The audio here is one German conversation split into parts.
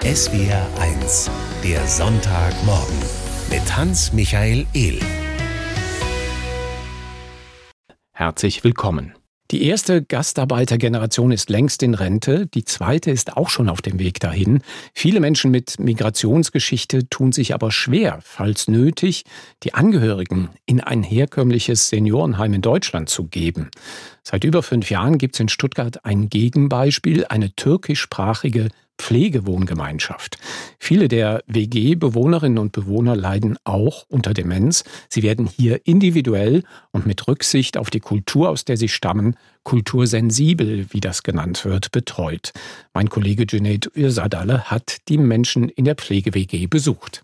SWR 1, der Sonntagmorgen mit Hans-Michael Ehl. Herzlich willkommen. Die erste Gastarbeitergeneration ist längst in Rente, die zweite ist auch schon auf dem Weg dahin. Viele Menschen mit Migrationsgeschichte tun sich aber schwer, falls nötig, die Angehörigen in ein herkömmliches Seniorenheim in Deutschland zu geben. Seit über 5 Jahren gibt es in Stuttgart ein Gegenbeispiel, eine türkischsprachige Pflegewohngemeinschaft. Viele der WG-Bewohnerinnen und Bewohner leiden auch unter Demenz. Sie werden hier individuell und mit Rücksicht auf die Kultur, aus der sie stammen, kultursensibel, wie das genannt wird, betreut. Mein Kollege Cüneyt Ürzadalı hat die Menschen in der Pflege-WG besucht.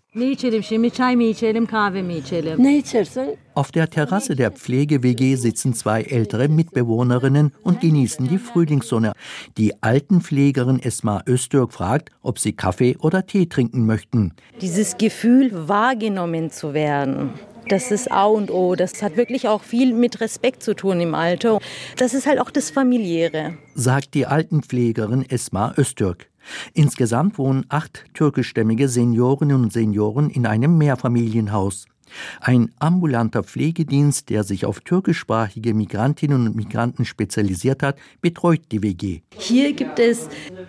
Auf der Terrasse der Pflege-WG sitzen 2 ältere Mitbewohnerinnen und genießen die Frühlingssonne. Die Altenpflegerin Esma Öztürk fragt, ob sie Kaffee oder Tee trinken möchten. Dieses Gefühl, wahrgenommen zu werden, das ist A und O. Das hat wirklich auch viel mit Respekt zu tun im Alter. Das ist halt auch das Familiäre, sagt die Altenpflegerin Esma Öztürk. Insgesamt wohnen 8 türkischstämmige Seniorinnen und Senioren in einem Mehrfamilienhaus. Ein ambulanter Pflegedienst, der sich auf türkischsprachige Migrantinnen und Migranten spezialisiert hat, betreut die WG. Hier gibt es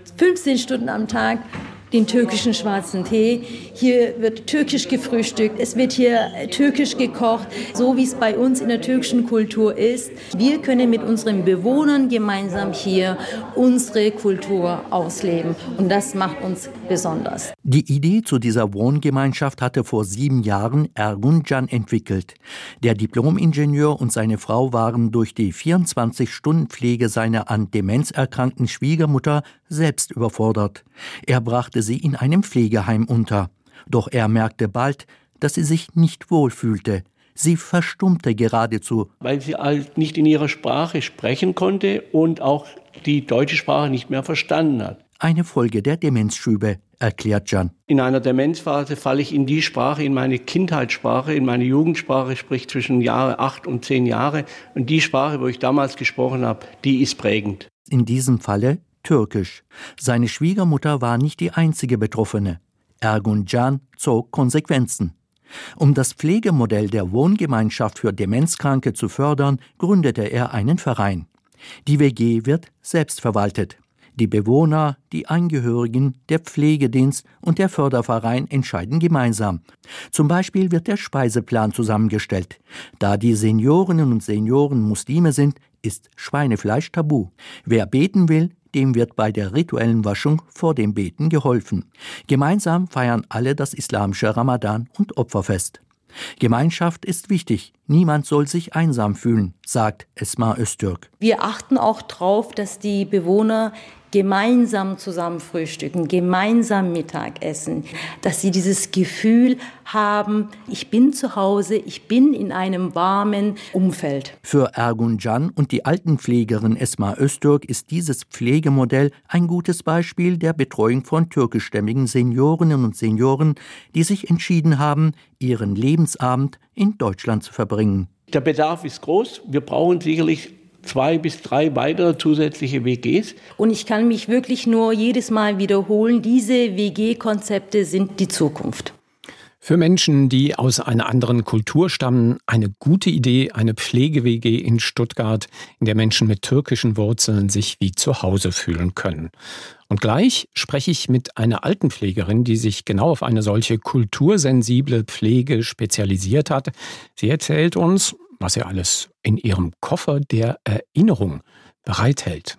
15 Stunden am Tag den türkischen schwarzen Tee. Hier wird türkisch gefrühstückt, es wird hier türkisch gekocht, so wie es bei uns in der türkischen Kultur ist. Wir können mit unseren Bewohnern gemeinsam hier unsere Kultur ausleben und das macht uns besonders. Die Idee zu dieser Wohngemeinschaft hatte vor 7 Jahren Ergun Can entwickelt. Der Diplom-Ingenieur und seine Frau waren durch die 24-Stunden-Pflege seiner an Demenz erkrankten Schwiegermutter selbst überfordert. Er brachte sie in einem Pflegeheim unter. Doch er merkte bald, dass sie sich nicht wohlfühlte. Sie verstummte geradezu. Weil sie halt nicht in ihrer Sprache sprechen konnte und auch die deutsche Sprache nicht mehr verstanden hat. Eine Folge der Demenzschübe, erklärt Can. In einer Demenzphase falle ich in die Sprache, in meine Kindheitssprache, in meine Jugendsprache, sprich zwischen Jahre 8 und 10 Jahre. Und die Sprache, wo ich damals gesprochen habe, die ist prägend. In diesem Falle Türkisch. Seine Schwiegermutter war nicht die einzige Betroffene. Ergun Can zog Konsequenzen. Um das Pflegemodell der Wohngemeinschaft für Demenzkranke zu fördern, gründete er einen Verein. Die WG wird selbstverwaltet. Die Bewohner, die Angehörigen, der Pflegedienst und der Förderverein entscheiden gemeinsam. Zum Beispiel wird der Speiseplan zusammengestellt. Da die Seniorinnen und Senioren Muslime sind, ist Schweinefleisch tabu. Wer beten will, dem wird bei der rituellen Waschung vor dem Beten geholfen. Gemeinsam feiern alle das islamische Ramadan- und Opferfest. Gemeinschaft ist wichtig. Niemand soll sich einsam fühlen, sagt Esma Öztürk. Wir achten auch darauf, dass die Bewohner gemeinsam zusammen frühstücken, gemeinsam Mittag essen, dass sie dieses Gefühl haben, ich bin zu Hause, ich bin in einem warmen Umfeld. Für Ergun Can und die Altenpflegerin Esma Öztürk ist dieses Pflegemodell ein gutes Beispiel der Betreuung von türkischstämmigen Seniorinnen und Senioren, die sich entschieden haben, ihren Lebensabend in Deutschland zu verbringen. Der Bedarf ist groß. Wir brauchen sicherlich 2 bis 3 weitere zusätzliche WGs. Und ich kann mich wirklich nur jedes Mal wiederholen, diese WG-Konzepte sind die Zukunft. Für Menschen, die aus einer anderen Kultur stammen, eine gute Idee, eine Pflege-WG in Stuttgart, in der Menschen mit türkischen Wurzeln sich wie zu Hause fühlen können. Und gleich spreche ich mit einer Altenpflegerin, die sich genau auf eine solche kultursensible Pflege spezialisiert hat. Sie erzählt uns, was sie alles in ihrem Koffer der Erinnerung bereithält.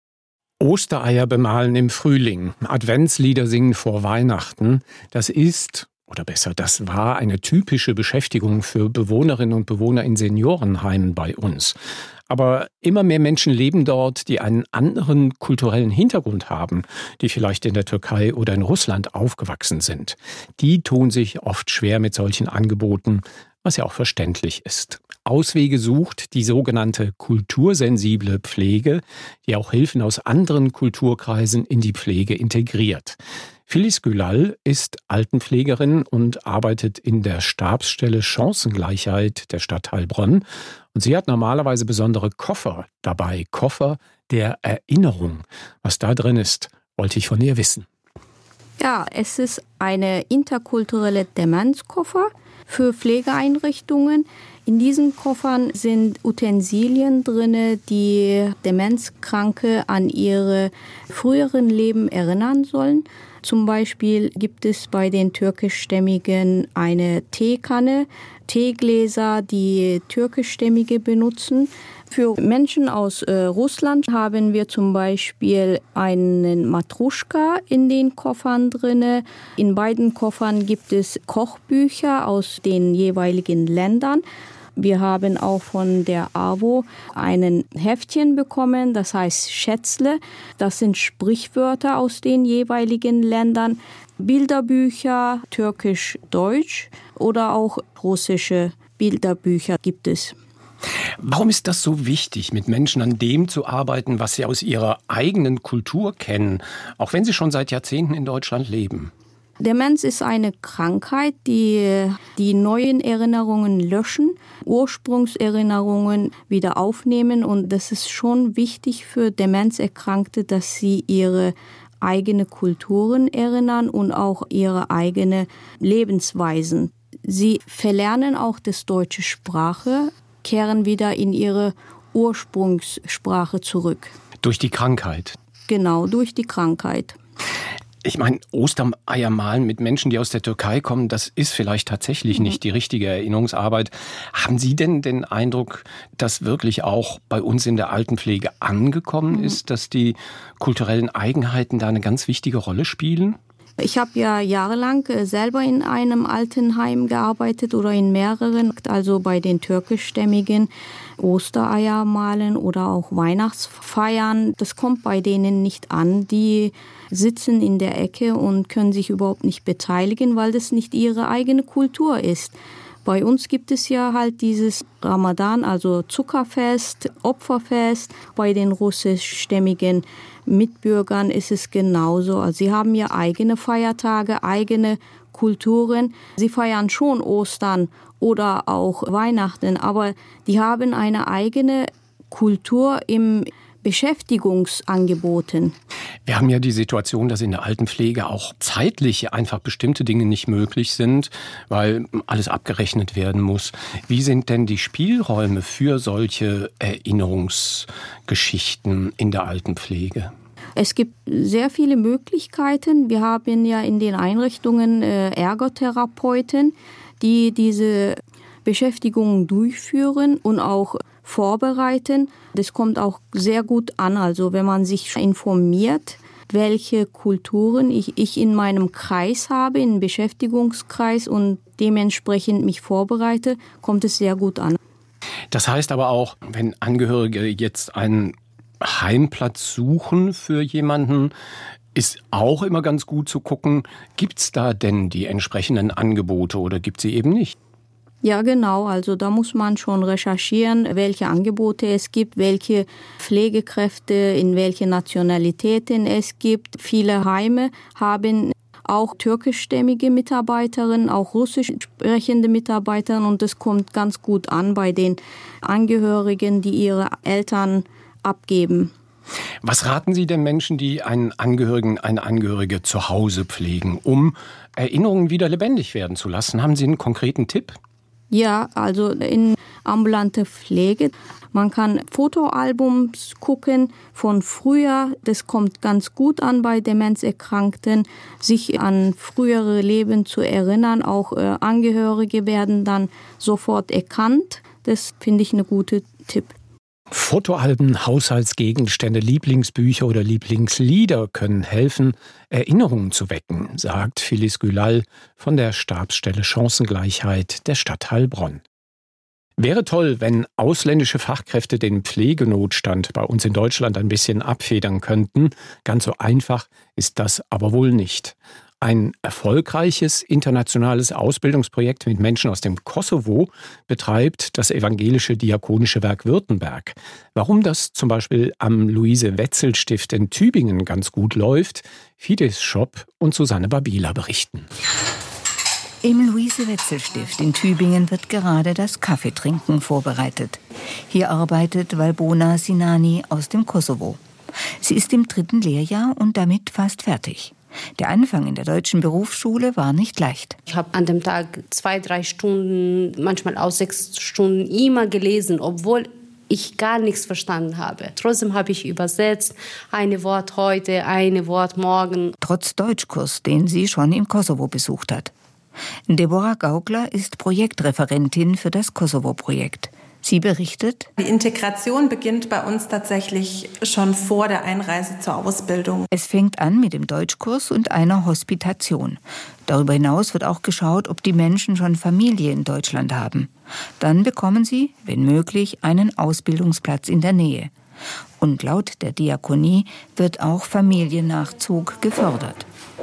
Ostereier bemalen im Frühling, Adventslieder singen vor Weihnachten, das ist, oder besser, das war eine typische Beschäftigung für Bewohnerinnen und Bewohner in Seniorenheimen bei uns. Aber immer mehr Menschen leben dort, die einen anderen kulturellen Hintergrund haben, die vielleicht in der Türkei oder in Russland aufgewachsen sind. Die tun sich oft schwer mit solchen Angeboten, was ja auch verständlich ist. Auswege sucht die sogenannte kultursensible Pflege, die auch Hilfen aus anderen Kulturkreisen in die Pflege integriert. Filiz Gülal ist Altenpflegerin und arbeitet in der Stabsstelle Chancengleichheit der Stadt Heilbronn. Und sie hat normalerweise besondere Koffer dabei, Koffer der Erinnerung. Was da drin ist, wollte ich von ihr wissen. Ja, es ist eine interkulturelle Demenzkoffer für Pflegeeinrichtungen. In diesen Koffern sind Utensilien drin, die Demenzkranke an ihre früheren Leben erinnern sollen. Zum Beispiel gibt es bei den Türkischstämmigen eine Teekanne, Teegläser, die Türkischstämmige benutzen. Für Menschen aus Russland haben wir zum Beispiel einen Matruschka in den Koffern drin. In beiden Koffern gibt es Kochbücher aus den jeweiligen Ländern. Wir haben auch von der AWO ein Heftchen bekommen, das heißt Schätzle. Das sind Sprichwörter aus den jeweiligen Ländern. Bilderbücher, türkisch-deutsch oder auch russische Bilderbücher gibt es. Warum ist das so wichtig, mit Menschen an dem zu arbeiten, was sie aus ihrer eigenen Kultur kennen, auch wenn sie schon seit Jahrzehnten in Deutschland leben? Demenz ist eine Krankheit, die neuen Erinnerungen löschen, Ursprungserinnerungen wieder aufnehmen. Und das ist schon wichtig für Demenzerkrankte, dass sie ihre eigene Kulturen erinnern und auch ihre eigene Lebensweisen. Sie verlernen auch die deutsche Sprache, kehren wieder in ihre Ursprungssprache zurück. Durch die Krankheit? Genau, durch die Krankheit. Ich meine, Ostereier malen mit Menschen, die aus der Türkei kommen, das ist vielleicht tatsächlich nicht die richtige Erinnerungsarbeit. Haben Sie denn den Eindruck, dass wirklich auch bei uns in der Altenpflege angekommen ist, dass die kulturellen Eigenheiten da eine ganz wichtige Rolle spielen? Ich habe ja jahrelang selber in einem Altenheim gearbeitet oder in mehreren, also bei den türkischstämmigen Ostereier malen oder auch Weihnachtsfeiern. Das kommt bei denen nicht an. Die sitzen in der Ecke und können sich überhaupt nicht beteiligen, weil das nicht ihre eigene Kultur ist. Bei uns gibt es ja halt dieses Ramadan, also Zuckerfest, Opferfest. Bei den russischstämmigen Mitbürgern ist es genauso. Also sie haben ja eigene Feiertage, eigene Kulturen. Sie feiern schon Ostern oder auch Weihnachten, aber die haben eine eigene Kultur im Beschäftigungsangeboten. Wir haben ja die Situation, dass in der Altenpflege auch zeitlich einfach bestimmte Dinge nicht möglich sind, weil alles abgerechnet werden muss. Wie sind denn die Spielräume für solche Erinnerungsgeschichten in der Altenpflege? Es gibt sehr viele Möglichkeiten. Wir haben ja in den Einrichtungen Ergotherapeuten, die diese Beschäftigungen durchführen und auch vorbereiten. Das kommt auch sehr gut an. Also wenn man sich informiert, welche Kulturen ich in meinem Kreis habe, im Beschäftigungskreis und dementsprechend mich vorbereite, kommt es sehr gut an. Das heißt aber auch, wenn Angehörige jetzt einen Heimplatz suchen für jemanden, ist auch immer ganz gut zu gucken, gibt es da denn die entsprechenden Angebote oder gibt es sie eben nicht? Ja, genau. Also da muss man schon recherchieren, welche Angebote es gibt, welche Pflegekräfte, in welche Nationalitäten es gibt. Viele Heime haben auch türkischstämmige Mitarbeiterinnen, auch russisch sprechende Mitarbeiterinnen und das kommt ganz gut an bei den Angehörigen, die ihre Eltern abgeben. Was raten Sie den Menschen, die einen Angehörigen, eine Angehörige zu Hause pflegen, um Erinnerungen wieder lebendig werden zu lassen? Haben Sie einen konkreten Tipp? Ja, also in ambulante Pflege. Man kann Fotoalbums gucken von früher. Das kommt ganz gut an bei Demenzerkrankten, sich an frühere Leben zu erinnern. Auch Angehörige werden dann sofort erkannt. Das finde ich eine gute Tipp. Fotoalben, Haushaltsgegenstände, Lieblingsbücher oder Lieblingslieder können helfen, Erinnerungen zu wecken, sagt Phyllis Gülal von der Stabsstelle Chancengleichheit der Stadt Heilbronn. Wäre toll, wenn ausländische Fachkräfte den Pflegenotstand bei uns in Deutschland ein bisschen abfedern könnten. Ganz so einfach ist das aber wohl nicht. Ein erfolgreiches internationales Ausbildungsprojekt mit Menschen aus dem Kosovo betreibt das evangelische Diakonische Werk Württemberg. Warum das zum Beispiel am Luise-Wetzel-Stift in Tübingen ganz gut läuft, Fides Schopp und Susanne Babila berichten. Im Luise-Wetzel-Stift in Tübingen wird gerade das Kaffeetrinken vorbereitet. Hier arbeitet Valbona Sinani aus dem Kosovo. Sie ist im 3. Lehrjahr und damit fast fertig. Der Anfang in der deutschen Berufsschule war nicht leicht. Ich habe an dem Tag 2-3 Stunden, manchmal auch 6 Stunden immer gelesen, obwohl ich gar nichts verstanden habe. Trotzdem habe ich übersetzt, ein Wort heute, ein Wort morgen. Trotz Deutschkurs, den sie schon im Kosovo besucht hat. Deborah Gaugler ist Projektreferentin für das Kosovo-Projekt. Sie berichtet: Die Integration beginnt bei uns tatsächlich schon vor der Einreise zur Ausbildung. Es fängt an mit dem Deutschkurs und einer Hospitation. Darüber hinaus wird auch geschaut, ob die Menschen schon Familie in Deutschland haben. Dann bekommen sie, wenn möglich, einen Ausbildungsplatz in der Nähe. Und laut der Diakonie wird auch Familiennachzug gefördert.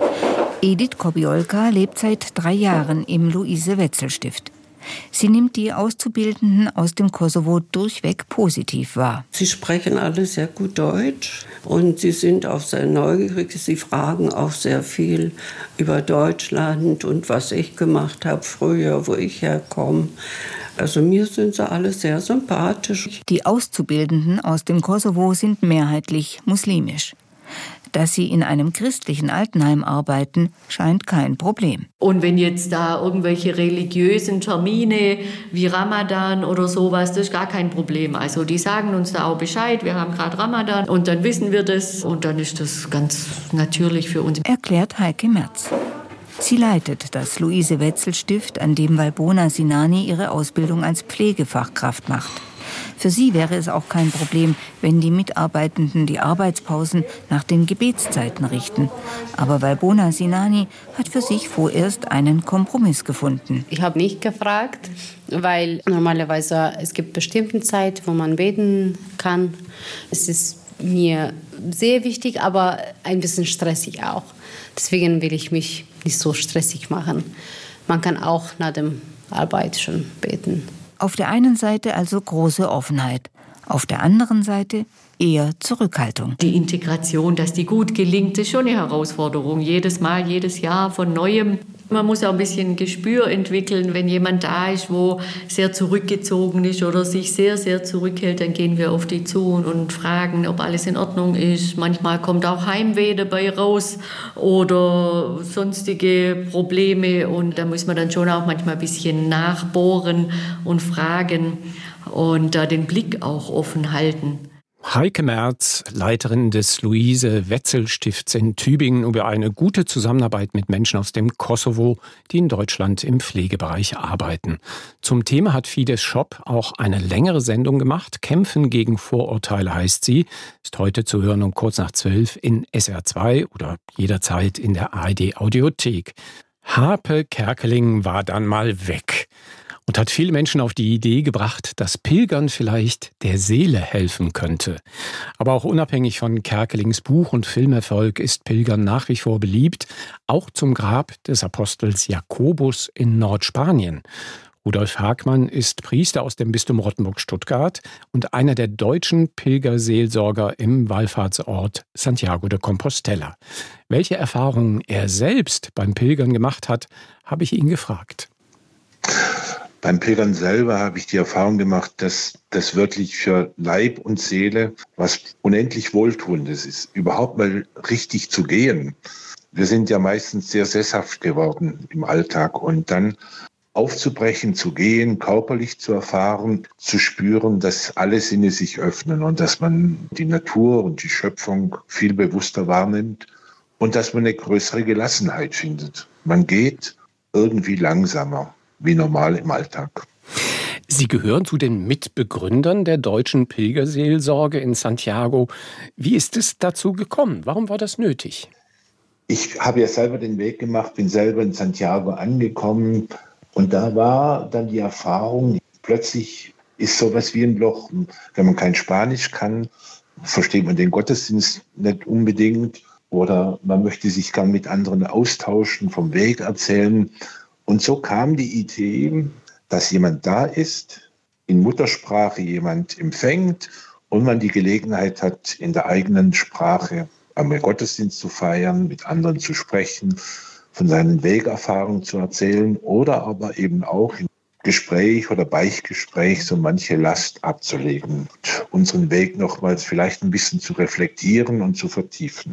Edith Kobiolka lebt seit 3 Jahren im Luise-Wetzel-Stift. Sie nimmt die Auszubildenden aus dem Kosovo durchweg positiv wahr. Sie sprechen alle sehr gut Deutsch und sie sind auch sehr neugierig. Sie fragen auch sehr viel über Deutschland und was ich gemacht habe früher, wo ich herkomme. Also mir sind sie alle sehr sympathisch. Die Auszubildenden aus dem Kosovo sind mehrheitlich muslimisch. Dass sie in einem christlichen Altenheim arbeiten, scheint kein Problem. Und wenn jetzt da irgendwelche religiösen Termine wie Ramadan oder sowas, das ist gar kein Problem. Also die sagen uns da auch Bescheid, wir haben gerade Ramadan und dann wissen wir das und dann ist das ganz natürlich für uns. Erklärt Heike Merz. Sie leitet das Luise-Wetzel-Stift, an dem Valbona Sinani ihre Ausbildung als Pflegefachkraft macht. Für sie wäre es auch kein Problem, wenn die Mitarbeitenden die Arbeitspausen nach den Gebetszeiten richten. Aber Valbona Sinani hat für sich vorerst einen Kompromiss gefunden. Ich habe nicht gefragt, weil normalerweise es gibt bestimmte Zeit, wo man beten kann. Es ist mir sehr wichtig, aber ein bisschen stressig auch. Deswegen will ich mich nicht so stressig machen. Man kann auch nach der Arbeit schon beten. Auf der einen Seite also große Offenheit, auf der anderen Seite eher Zurückhaltung. Die Integration, dass die gut gelingt, ist schon eine Herausforderung. Jedes Mal, jedes Jahr von Neuem. Man muss auch ein bisschen Gespür entwickeln, wenn jemand da ist, wo sehr zurückgezogen ist oder sich sehr, sehr zurückhält, dann gehen wir auf die zu und fragen, ob alles in Ordnung ist. Manchmal kommt auch Heimweh dabei raus oder sonstige Probleme und da muss man dann schon auch manchmal ein bisschen nachbohren und fragen und da den Blick auch offen halten. Heike Merz, Leiterin des Luise-Wetzel-Stifts in Tübingen, über eine gute Zusammenarbeit mit Menschen aus dem Kosovo, die in Deutschland im Pflegebereich arbeiten. Zum Thema hat Fides Schopp auch eine längere Sendung gemacht. Kämpfen gegen Vorurteile heißt sie. Ist heute zu hören um kurz nach 12 in SR2 oder jederzeit in der ARD-Audiothek. Harpe Kerkeling war dann mal weg und hat viele Menschen auf die Idee gebracht, dass Pilgern vielleicht der Seele helfen könnte. Aber auch unabhängig von Kerkelings Buch- und Filmerfolg ist Pilgern nach wie vor beliebt, auch zum Grab des Apostels Jakobus in Nordspanien. Rudolf Hagmann ist Priester aus dem Bistum Rottenburg-Stuttgart und einer der deutschen Pilgerseelsorger im Wallfahrtsort Santiago de Compostela. Welche Erfahrungen er selbst beim Pilgern gemacht hat, habe ich ihn gefragt. Beim Pilgern selber habe ich die Erfahrung gemacht, dass das wirklich für Leib und Seele was unendlich Wohltuendes ist, überhaupt mal richtig zu gehen. Wir sind ja meistens sehr sesshaft geworden im Alltag und dann aufzubrechen, zu gehen, körperlich zu erfahren, zu spüren, dass alle Sinne sich öffnen und dass man die Natur und die Schöpfung viel bewusster wahrnimmt und dass man eine größere Gelassenheit findet. Man geht irgendwie langsamer, wie normal im Alltag. Sie gehören zu den Mitbegründern der deutschen Pilgerseelsorge in Santiago. Wie ist es dazu gekommen? Warum war das nötig? Ich habe ja selber den Weg gemacht, bin selber in Santiago angekommen und da war dann die Erfahrung, plötzlich ist sowas wie ein Loch. Wenn man kein Spanisch kann, versteht man den Gottesdienst nicht unbedingt oder man möchte sich gern mit anderen austauschen, vom Weg erzählen. Und so kam die Idee, dass jemand da ist, in Muttersprache jemand empfängt und man die Gelegenheit hat, in der eigenen Sprache einmal Gottesdienst zu feiern, mit anderen zu sprechen, von seinen Wegerfahrungen zu erzählen oder aber eben auch im Gespräch oder Beichtgespräch so manche Last abzulegen und unseren Weg nochmals vielleicht ein bisschen zu reflektieren und zu vertiefen.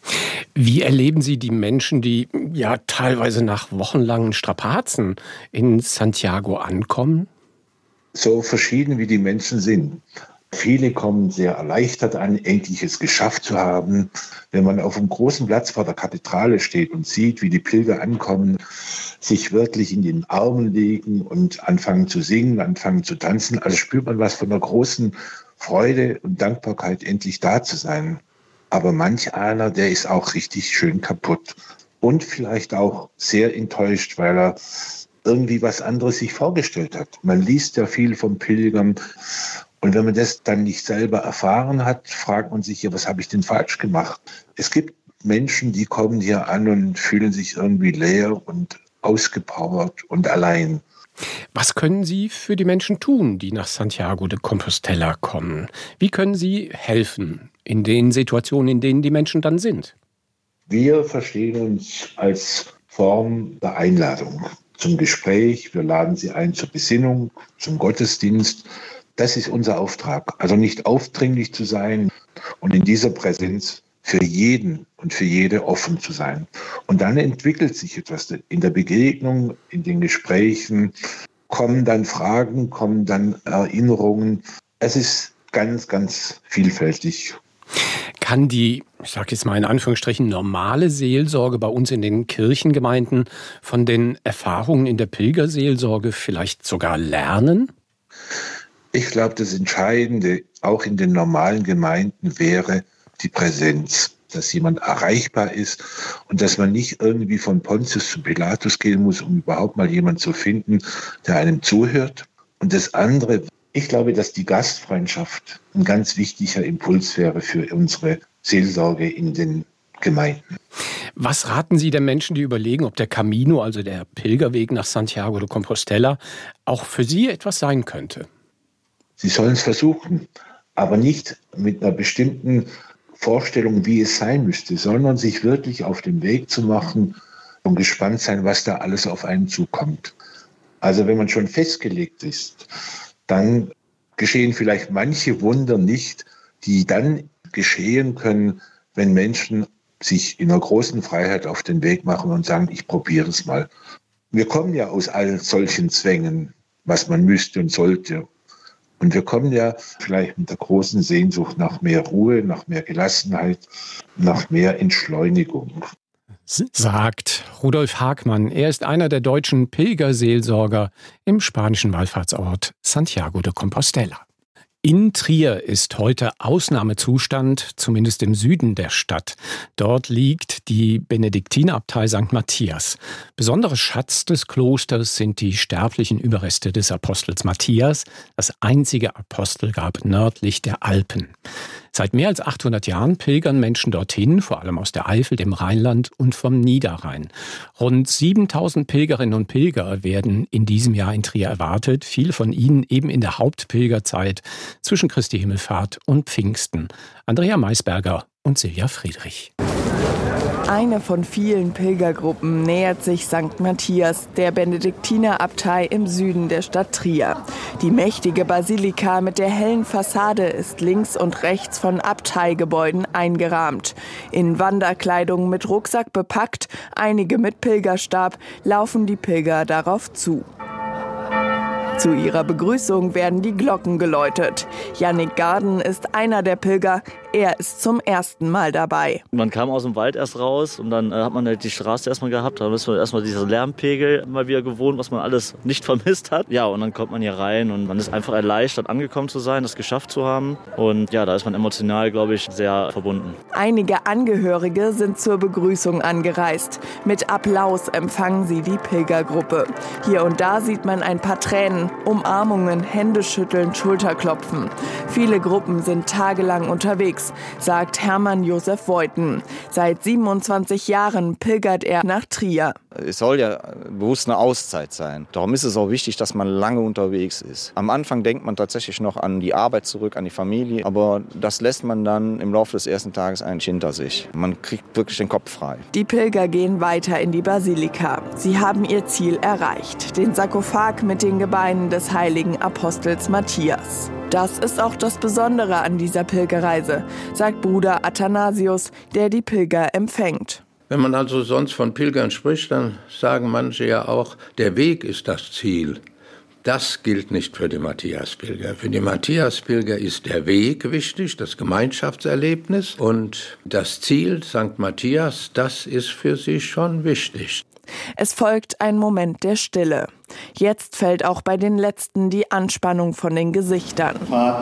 Wie erleben Sie die Menschen, die ja teilweise nach wochenlangen Strapazen in Santiago ankommen? So verschieden wie die Menschen sind. Viele kommen sehr erleichtert an, endlich es geschafft zu haben. Wenn man auf einem großen Platz vor der Kathedrale steht und sieht, wie die Pilger ankommen, sich wirklich in den Armen legen und anfangen zu singen, anfangen zu tanzen, also spürt man was von einer großen Freude und Dankbarkeit, endlich da zu sein. Aber manch einer, der ist auch richtig schön kaputt und vielleicht auch sehr enttäuscht, weil er irgendwie was anderes sich vorgestellt hat. Man liest ja viel vom Pilgern und wenn man das dann nicht selber erfahren hat, fragt man sich ja, was habe ich denn falsch gemacht? Es gibt Menschen, die kommen hier an und fühlen sich irgendwie leer und ausgepowert und allein. Was können Sie für die Menschen tun, die nach Santiago de Compostela kommen? Wie können Sie helfen in den Situationen, in denen die Menschen dann sind? Wir verstehen uns als Form der Einladung zum Gespräch. Wir laden sie ein zur Besinnung, zum Gottesdienst. Das ist unser Auftrag. Also nicht aufdringlich zu sein und in dieser Präsenz für jeden und für jede offen zu sein. Und dann entwickelt sich etwas in der Begegnung, in den Gesprächen, kommen dann Fragen, kommen dann Erinnerungen. Es ist ganz, ganz vielfältig. Kann die, ich sage jetzt mal in Anführungsstrichen, normale Seelsorge bei uns in den Kirchengemeinden von den Erfahrungen in der Pilgerseelsorge vielleicht sogar lernen? Ich glaube, das Entscheidende auch in den normalen Gemeinden wäre die Präsenz, dass jemand erreichbar ist und dass man nicht irgendwie von Pontius zu Pilatus gehen muss, um überhaupt mal jemanden zu finden, der einem zuhört. Und das andere, ich glaube, dass die Gastfreundschaft ein ganz wichtiger Impuls wäre für unsere Seelsorge in den Gemeinden. Was raten Sie den Menschen, die überlegen, ob der Camino, also der Pilgerweg nach Santiago de Compostela, auch für sie etwas sein könnte? Sie sollen es versuchen, aber nicht mit einer bestimmten Vorstellung, wie es sein müsste, sondern sich wirklich auf den Weg zu machen und gespannt sein, was da alles auf einen zukommt. Also wenn man schon festgelegt ist, dann geschehen vielleicht manche Wunder nicht, die dann geschehen können, wenn Menschen sich in einer großen Freiheit auf den Weg machen und sagen, ich probiere es mal. Wir kommen ja aus all solchen Zwängen, was man müsste und sollte. Und wir kommen ja vielleicht mit der großen Sehnsucht nach mehr Ruhe, nach mehr Gelassenheit, nach mehr Entschleunigung. Sagt Rudolf Hagmann. Er ist einer der deutschen Pilgerseelsorger im spanischen Wallfahrtsort Santiago de Compostela. In Trier ist heute Ausnahmezustand, zumindest im Süden der Stadt. Dort liegt die Benediktinerabtei St. Matthias. Besonderer Schatz des Klosters sind die sterblichen Überreste des Apostels Matthias, das einzige Apostelgrab nördlich der Alpen. Seit mehr als 800 Jahren pilgern Menschen dorthin, vor allem aus der Eifel, dem Rheinland und vom Niederrhein. Rund 7000 Pilgerinnen und Pilger werden in diesem Jahr in Trier erwartet, viele von ihnen eben in der Hauptpilgerzeit zwischen Christi Himmelfahrt und Pfingsten. Andrea Maisberger und Silja Friedrich. Eine von vielen Pilgergruppen nähert sich St. Matthias, der Benediktinerabtei im Süden der Stadt Trier. Die mächtige Basilika mit der hellen Fassade ist links und rechts von Abteigebäuden eingerahmt. In Wanderkleidung mit Rucksack bepackt, einige mit Pilgerstab, laufen die Pilger darauf zu. Zu ihrer Begrüßung werden die Glocken geläutet. Jannik Garden ist einer der Pilger. Er ist zum ersten Mal dabei. Man kam aus dem Wald erst raus und dann hat man halt die Straße erstmal gehabt. Da ist man erstmal dieser Lärmpegel mal wieder gewohnt, was man alles nicht vermisst hat. Ja, und dann kommt man hier rein und man ist einfach erleichtert, angekommen zu sein, das geschafft zu haben. Und ja, da ist man emotional, glaube ich, sehr verbunden. Einige Angehörige sind zur Begrüßung angereist. Mit Applaus empfangen sie die Pilgergruppe. Hier und da sieht man ein paar Tränen, Umarmungen, Händeschütteln, Schulterklopfen. Viele Gruppen sind tagelang unterwegs, sagt Hermann Josef Voiten. Seit 27 Jahren pilgert er nach Trier. Es soll ja bewusst eine Auszeit sein. Darum ist es auch wichtig, dass man lange unterwegs ist. Am Anfang denkt man tatsächlich noch an die Arbeit zurück, an die Familie. Aber das lässt man dann im Laufe des ersten Tages eigentlich hinter sich. Man kriegt wirklich den Kopf frei. Die Pilger gehen weiter in die Basilika. Sie haben ihr Ziel erreicht, den Sarkophag mit den Gebeinen des heiligen Apostels Matthias. Das ist auch das Besondere an dieser Pilgerreise, sagt Bruder Athanasius, der die Pilger empfängt. Wenn man also sonst von Pilgern spricht, dann sagen manche ja auch, der Weg ist das Ziel. Das gilt nicht für die Matthiaspilger. Für die Matthiaspilger ist der Weg wichtig, das Gemeinschaftserlebnis. Und das Ziel, St. Matthias, das ist für sie schon wichtig. Es folgt ein Moment der Stille. Jetzt fällt auch bei den Letzten die Anspannung von den Gesichtern.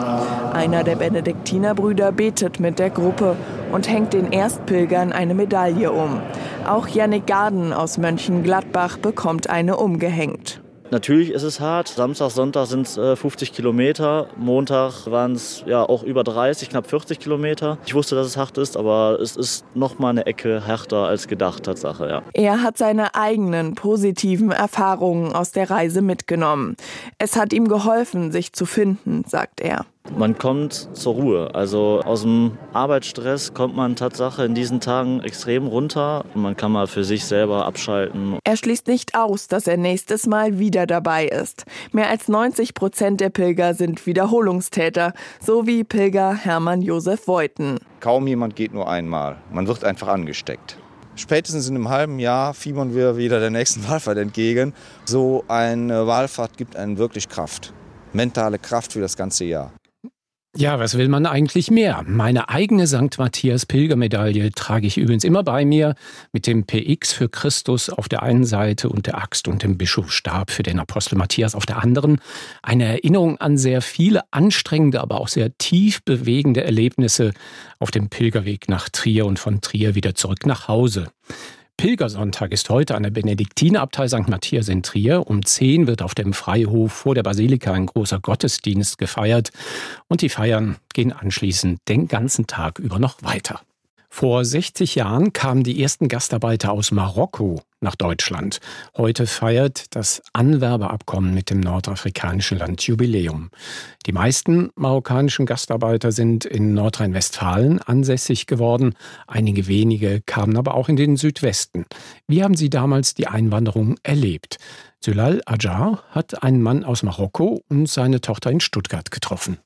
Einer der Benediktinerbrüder betet mit der Gruppe und hängt den Erstpilgern eine Medaille um. Auch Jannik Garden aus Mönchengladbach bekommt eine umgehängt. Natürlich ist es hart. Samstag, Sonntag sind es 50 Kilometer. Montag waren es ja auch über 30, knapp 40 Kilometer. Ich wusste, dass es hart ist, aber es ist noch mal eine Ecke härter als gedacht, Tatsache, ja. Er hat seine eigenen positiven Erfahrungen aus der Reise mitgenommen. Es hat ihm geholfen, sich zu finden, sagt er. Man kommt zur Ruhe. Also aus dem Arbeitsstress kommt man Tatsache in diesen Tagen extrem runter. Und man kann mal für sich selber abschalten. Er schließt nicht aus, dass er nächstes Mal wieder dabei ist. Mehr als 90% der Pilger sind Wiederholungstäter, so wie Pilger Hermann Josef Voiten. Kaum jemand geht nur einmal. Man wird einfach angesteckt. Spätestens in einem halben Jahr fiebern wir wieder der nächsten Wallfahrt entgegen. So eine Wallfahrt gibt einen wirklich Kraft. Mentale Kraft für das ganze Jahr. Ja, was will man eigentlich mehr? Meine eigene St. Matthias Pilgermedaille trage ich übrigens immer bei mir mit dem PX für Christus auf der einen Seite und der Axt und dem Bischofsstab für den Apostel Matthias auf der anderen. Eine Erinnerung an sehr viele anstrengende, aber auch sehr tief bewegende Erlebnisse auf dem Pilgerweg nach Trier und von Trier wieder zurück nach Hause. Pilgersonntag ist heute an der Benediktinerabtei St. Matthias in Trier. Um 10 wird auf dem Freihof vor der Basilika ein großer Gottesdienst gefeiert. Und die Feiern gehen anschließend den ganzen Tag über noch weiter. Vor 60 Jahren kamen die ersten Gastarbeiter aus Marokko nach Deutschland. Heute feiert das Anwerbeabkommen mit dem nordafrikanischen Land Jubiläum. Die meisten marokkanischen Gastarbeiter sind in Nordrhein-Westfalen ansässig geworden. Einige wenige kamen aber auch in den Südwesten. Wie haben sie damals die Einwanderung erlebt? Zülal Ajar hat einen Mann aus Marokko und seine Tochter in Stuttgart getroffen.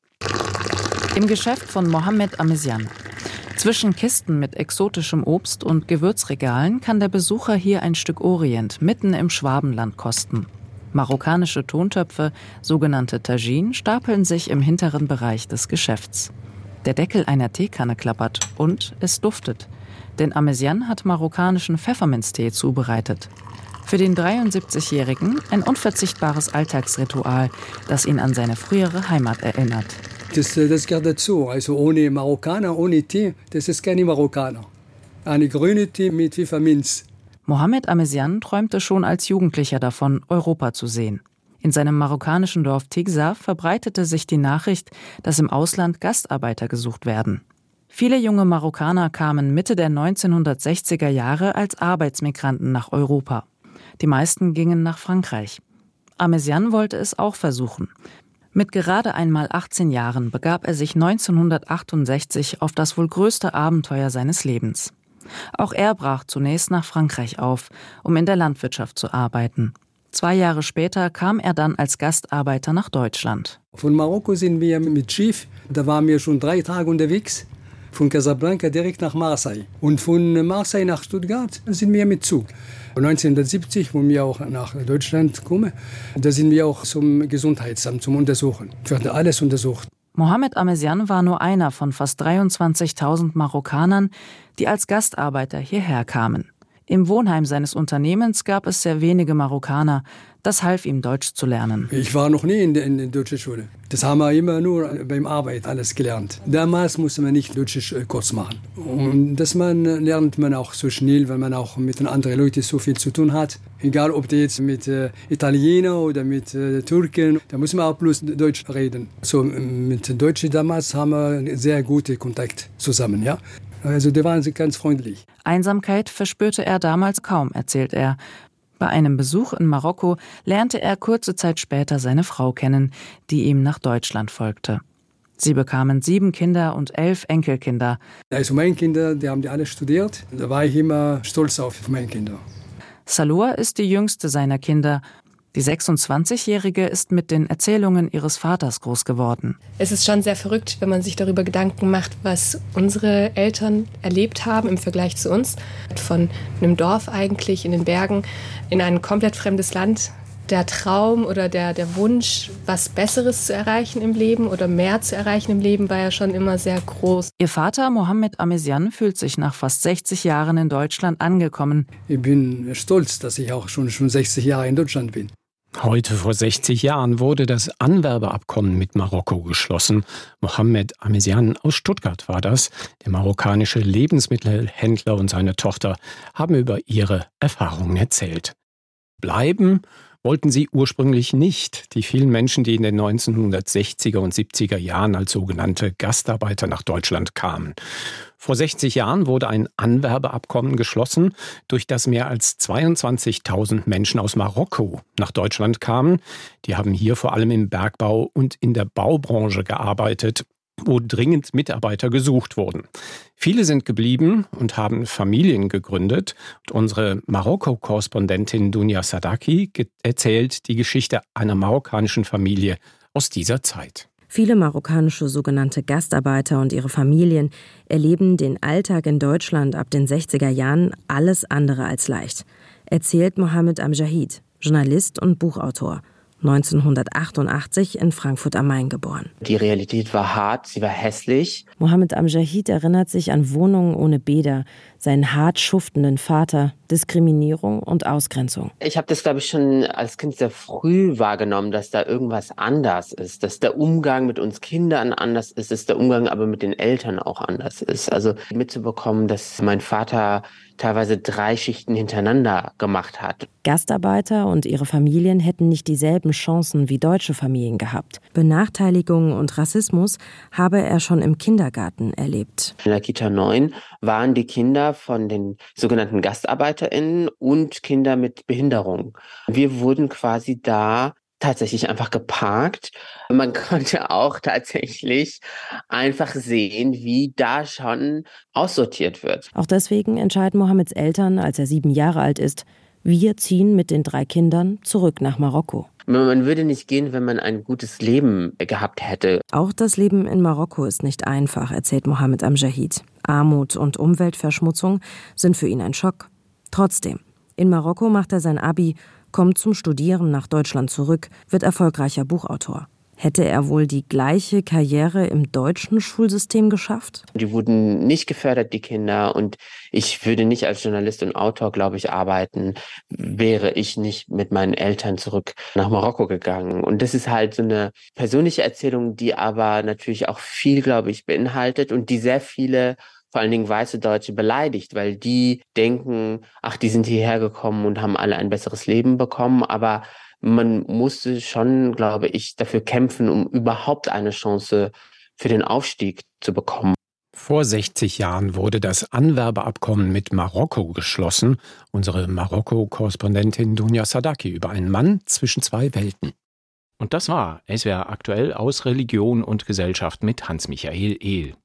Im Geschäft von Mohammed Amesian. Zwischen Kisten mit exotischem Obst und Gewürzregalen kann der Besucher hier ein Stück Orient mitten im Schwabenland kosten. Marokkanische Tontöpfe, sogenannte Tagine, stapeln sich im hinteren Bereich des Geschäfts. Der Deckel einer Teekanne klappert und es duftet. Denn Amesian hat marokkanischen Pfefferminztee zubereitet. Für den 73-Jährigen ein unverzichtbares Alltagsritual, das ihn an seine frühere Heimat erinnert. Das gehört dazu. Also ohne Marokkaner, ohne Tee, das ist keine Marokkaner. Eine grüne Tee mit Pfefferminz. Mohammed Amesian träumte schon als Jugendlicher davon, Europa zu sehen. In seinem marokkanischen Dorf Tigza verbreitete sich die Nachricht, dass im Ausland Gastarbeiter gesucht werden. Viele junge Marokkaner kamen Mitte der 1960er Jahre als Arbeitsmigranten nach Europa. Die meisten gingen nach Frankreich. Amesian wollte es auch versuchen. Mit gerade einmal 18 Jahren begab er sich 1968 auf das wohl größte Abenteuer seines Lebens. Auch er brach zunächst nach Frankreich auf, um in der Landwirtschaft zu arbeiten. 2 Jahre später kam er dann als Gastarbeiter nach Deutschland. Von Marokko sind wir mit Schiff, da waren wir schon 3 Tage unterwegs. Von Casablanca direkt nach Marseille. Und von Marseille nach Stuttgart sind wir mit Zug. 1970, wo wir auch nach Deutschland kommen, da sind wir auch zum Gesundheitsamt zum Untersuchen. Wird alles untersucht. Mohammed Amesian war nur einer von fast 23.000 Marokkanern, die als Gastarbeiter hierher kamen. Im Wohnheim seines Unternehmens gab es sehr wenige Marokkaner. Das half ihm, Deutsch zu lernen. Ich war noch nie in der deutschen Schule. Das haben wir immer nur beim Arbeit alles gelernt. Damals musste man nicht Deutsch Kurs machen. Und das lernt man auch so schnell, weil man auch mit anderen Leuten so viel zu tun hat. Egal, ob die jetzt mit Italienern oder mit Türken, da muss man auch bloß Deutsch reden. So mit Deutschen damals haben wir sehr guten Kontakt zusammen, ja. Also die waren ganz freundlich. Einsamkeit verspürte er damals kaum, erzählt er. Bei einem Besuch in Marokko lernte er kurze Zeit später seine Frau kennen, die ihm nach Deutschland folgte. Sie bekamen 7 Kinder und 11 Enkelkinder. Also meine Kinder, die haben alle studiert. Da war ich immer stolz auf meine Kinder. Saloua ist die jüngste seiner Kinder. Die 26-Jährige ist mit den Erzählungen ihres Vaters groß geworden. Es ist schon sehr verrückt, wenn man sich darüber Gedanken macht, was unsere Eltern erlebt haben im Vergleich zu uns. Von einem Dorf eigentlich in den Bergen in ein komplett fremdes Land. Der Traum oder der Wunsch, was Besseres zu erreichen im Leben oder mehr zu erreichen im Leben, war ja schon immer sehr groß. Ihr Vater Mohammed Amesian fühlt sich nach fast 60 Jahren in Deutschland angekommen. Ich bin stolz, dass ich auch schon 60 Jahre in Deutschland bin. Heute vor 60 Jahren wurde das Anwerbeabkommen mit Marokko geschlossen. Mohammed Amesian aus Stuttgart war das. Der marokkanische Lebensmittelhändler und seine Tochter haben über ihre Erfahrungen erzählt. Bleiben wollten sie ursprünglich nicht. Die vielen Menschen, die in den 1960er und 70er Jahren als sogenannte Gastarbeiter nach Deutschland kamen. Vor 60 Jahren wurde ein Anwerbeabkommen geschlossen, durch das mehr als 22.000 Menschen aus Marokko nach Deutschland kamen. Die haben hier vor allem im Bergbau und in der Baubranche gearbeitet, wo dringend Mitarbeiter gesucht wurden. Viele sind geblieben und haben Familien gegründet. Und unsere Marokko-Korrespondentin Dunya Sadaki erzählt die Geschichte einer marokkanischen Familie aus dieser Zeit. Viele marokkanische sogenannte Gastarbeiter und ihre Familien erleben den Alltag in Deutschland ab den 60er Jahren alles andere als leicht, erzählt Mohammed Amjahid, Journalist und Buchautor. 1988 in Frankfurt am Main geboren. Die Realität war hart, sie war hässlich. Mohammed Amjahid erinnert sich an Wohnungen ohne Bäder, seinen hart schuftenden Vater, Diskriminierung und Ausgrenzung. Ich habe das, glaube ich, schon als Kind sehr früh wahrgenommen, dass da irgendwas anders ist, dass der Umgang mit uns Kindern anders ist, dass der Umgang aber mit den Eltern auch anders ist. Also mitzubekommen, dass mein Vater teilweise 3 Schichten hintereinander gemacht hat. Gastarbeiter und ihre Familien hätten nicht dieselben Chancen wie deutsche Familien gehabt. Benachteiligung und Rassismus habe er schon im Kindergarten erlebt. In der Kita 9 waren die Kinder von den sogenannten GastarbeiterInnen und Kinder mit Behinderung. Wir wurden quasi da tatsächlich einfach geparkt. Man konnte auch tatsächlich einfach sehen, wie da schon aussortiert wird. Auch deswegen entscheiden Mohammeds Eltern, als er 7 Jahre alt ist, wir ziehen mit den 3 Kindern zurück nach Marokko. Man würde nicht gehen, wenn man ein gutes Leben gehabt hätte. Auch das Leben in Marokko ist nicht einfach, erzählt Mohammed Amjahid. Armut und Umweltverschmutzung sind für ihn ein Schock. Trotzdem, in Marokko macht er sein Abi, kommt zum Studieren nach Deutschland zurück, wird erfolgreicher Buchautor. Hätte er wohl die gleiche Karriere im deutschen Schulsystem geschafft? Die wurden nicht gefördert, die Kinder. Und ich würde nicht als Journalist und Autor, glaube ich, arbeiten, wäre ich nicht mit meinen Eltern zurück nach Marokko gegangen. Und das ist halt so eine persönliche Erzählung, die aber natürlich auch viel, glaube ich, beinhaltet und die sehr viele, vor allen Dingen weiße Deutsche, beleidigt, weil die denken, ach, die sind hierher gekommen und haben alle ein besseres Leben bekommen, aber man musste schon, glaube ich, dafür kämpfen, um überhaupt eine Chance für den Aufstieg zu bekommen. Vor 60 Jahren wurde das Anwerbeabkommen mit Marokko geschlossen. Unsere Marokko-Korrespondentin Dunya Sadaki über einen Mann zwischen 2 Welten. Und das war SWR aktuell aus Religion und Gesellschaft mit Hans-Michael Ehl.